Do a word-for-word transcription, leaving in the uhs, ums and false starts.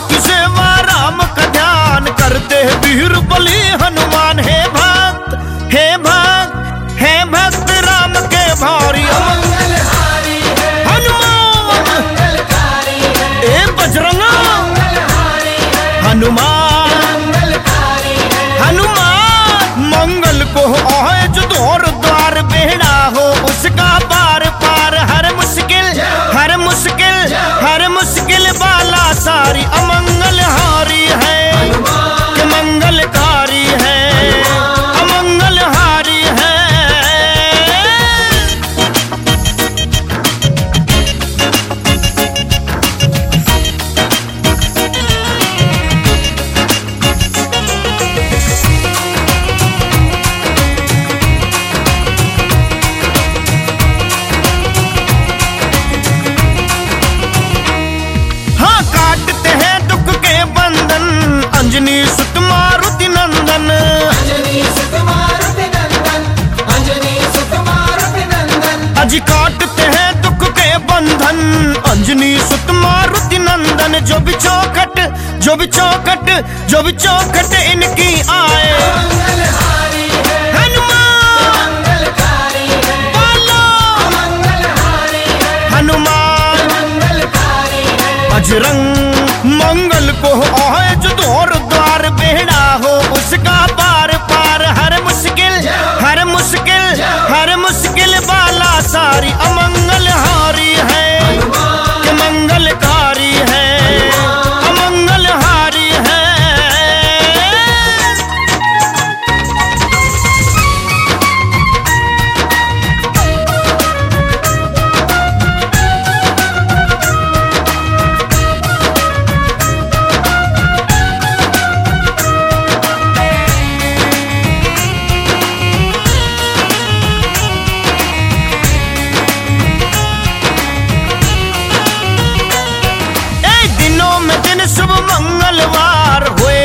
की सेवा राम का ध्यान करते हैं वीर बलि हनुमान। हे भक्त हे भक्त हे भक्त राम के भारी मंगलहारी है हनुमान। मंगलकारी है ए बजरंगा मंगलहारी है हनुमान मंगलकारी है हनुमान। मंगल को आए जो द्वार द्वार बेड़ा हो उसका पार पार हर मुश्किल हर मुश्किल हर मुश्किल वाला सारी अमंगल हारी है कि मंगलकारी है अमंगल हारी है। हाँ काटते हैं दुख के बंधन अंजनी सुत मारुति नंदन। अंजनी सुत मारुति नंदन अंजनी सुत मारुति नंदन अजी काटते हैं दुख के बंधन अंजनी सुत मारुति नंदन। जो भी चौखट जो भी चौखट जो भी चौखट इनकी आए मंगलहारी है हनुमान मंगलकारी है बोलो मंगलहारी है हनुमान। मंगलकारी है बजरंग मंगल को आए जो द्वार द्वार बेड़ा हो उसका पार पार हर मुश्किल हर मुश्किल हर मुश्किल वाला सारी अमंगल हारी है कि मंगलकारी है अमंगल हारी है। ए दिनों में दिन शुभ मंगलवार हुए